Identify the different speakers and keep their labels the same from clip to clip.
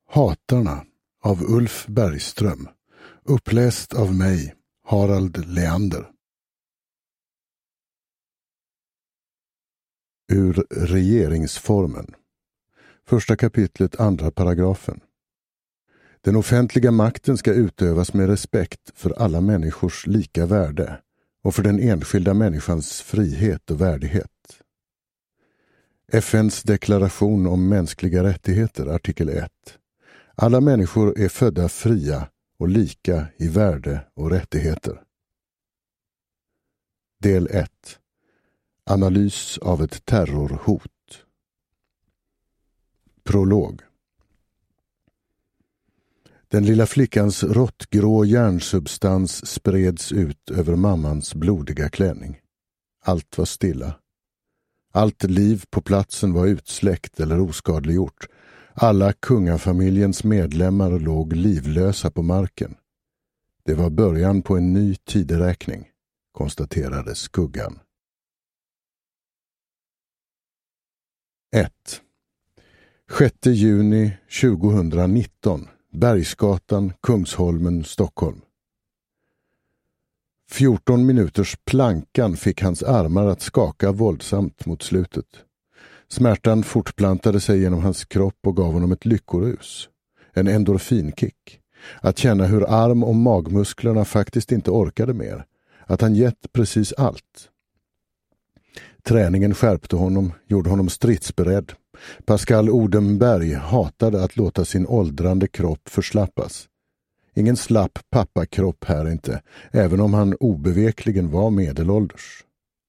Speaker 1: Hatarna av Ulf Bergström. Uppläst av mig, Harald Leander. Ur regeringsformen. Första kapitlet, andra paragrafen. Den offentliga makten ska utövas med respekt för alla människors lika värde och för den enskilda människans frihet och värdighet. FN:s deklaration om mänskliga rättigheter, artikel 1. Alla människor är födda fria och lika i värde och rättigheter. Del 1. Analys av ett terrorhot. Prolog. Den lilla flickans råttgrå hjärnsubstans spreds ut över mammans blodiga klänning. Allt var stilla. Allt liv på platsen var utsläckt eller oskadliggjort. Alla kungafamiljens medlemmar låg livlösa på marken. Det var början på en ny tideräkning, konstaterade skuggan. 1. 6 juni 2019. Bergsgatan, Kungsholmen, Stockholm. 14 minuters plankan fick hans armar att skaka våldsamt mot slutet. Smärtan fortplantade sig genom hans kropp och gav honom ett lyckorus. En endorfinkick. Att känna hur arm- och magmusklerna faktiskt inte orkade mer. Att han gett precis allt. Träningen skärpte honom, gjorde honom stridsberedd. Pascal Odenberg hatade att låta sin åldrande kropp förslappas. Ingen slapp pappakropp här inte, även om han obevekligen var medelålders.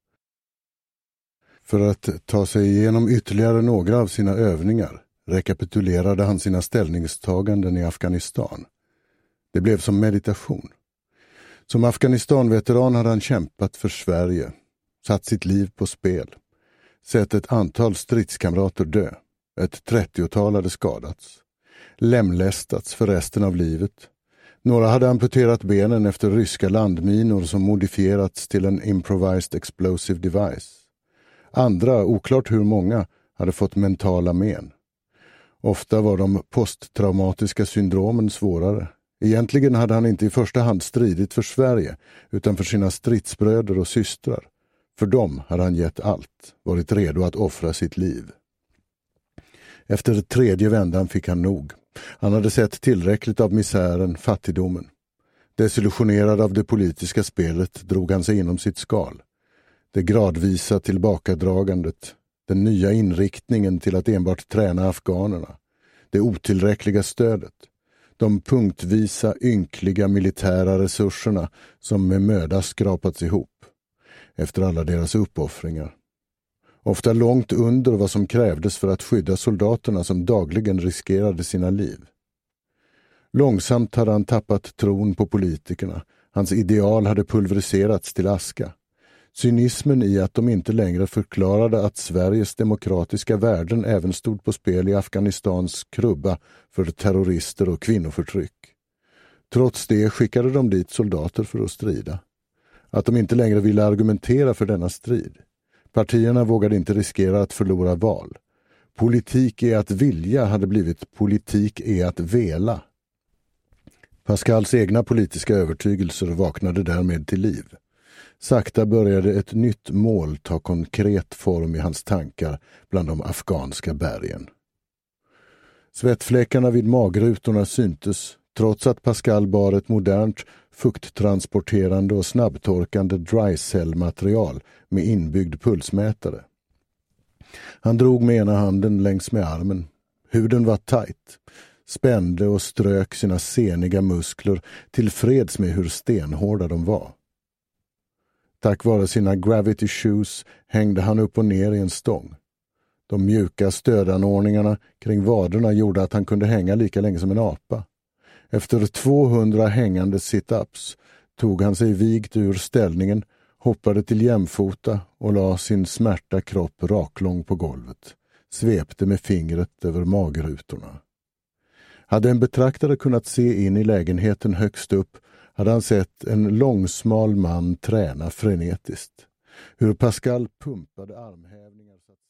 Speaker 1: För att ta sig igenom ytterligare några av sina övningar rekapitulerade han sina ställningstaganden i Afghanistan. Det blev som meditation. Som Afghanistan-veteran hade han kämpat för Sverige, satt sitt liv på spel, sett ett antal stridskamrater dö, ett 30-tal hade skadats, lemlästats för resten av livet. Några hade amputerat benen efter ryska landminor som modifierats till en improvised explosive device. Andra, oklart hur många, hade fått mentala men. Ofta var de posttraumatiska syndromen svårare. Egentligen hade han inte i första hand stridit för Sverige, utan för sina stridsbröder och systrar. För dem hade han gett allt, varit redo att offra sitt liv. Efter tredje vändan fick han nog. Han hade sett tillräckligt av misären, fattigdomen. Desillusionerad av det politiska spelet drog han sig inom sitt skal. Det gradvisa tillbakadragandet, den nya inriktningen till att enbart träna afghanerna, det otillräckliga stödet, de punktvisa ynkliga militära resurserna som med möda skrapats ihop efter alla deras uppoffringar. Ofta långt under vad som krävdes för att skydda soldaterna som dagligen riskerade sina liv. Långsamt hade han tappat tron på politikerna. Hans ideal hade pulveriserats till aska. Cynismen i att de inte längre förklarade att Sveriges demokratiska värden även stod på spel i Afghanistans krubba för terrorister och kvinnoförtryck. Trots det skickade de dit soldater för att strida. Att de inte längre ville argumentera för denna strid. Partierna vågade inte riskera att förlora val. Politik är att vilja hade blivit politik är att vela. Pascals egna politiska övertygelser vaknade därmed till liv. Sakta började ett nytt mål ta konkret form i hans tankar bland de afghanska bergen. Svettfläckarna vid magrutorna syntes, trots att Pascal bar ett modernt, fukttransporterande och snabbtorkande dry-cell-material med inbyggd pulsmätare. Han drog med ena handen längs med armen. Huden var tajt, spände och strök sina seniga muskler tillfreds med hur stenhårda de var. Tack vare sina gravity shoes hängde han upp och ner i en stång. De mjuka stödanordningarna kring vaderna gjorde att han kunde hänga lika länge som en apa. Efter 200 hängande sit-ups tog han sig vigt ur ställningen, hoppade till jämfota och la sin smärta kropp raklång på golvet. Svepte med fingret över magrutorna. Hade en betraktare kunnat se in i lägenheten högst upp hade han sett en långsmal man träna frenetiskt. Hur Pascal pumpade armhävningar så att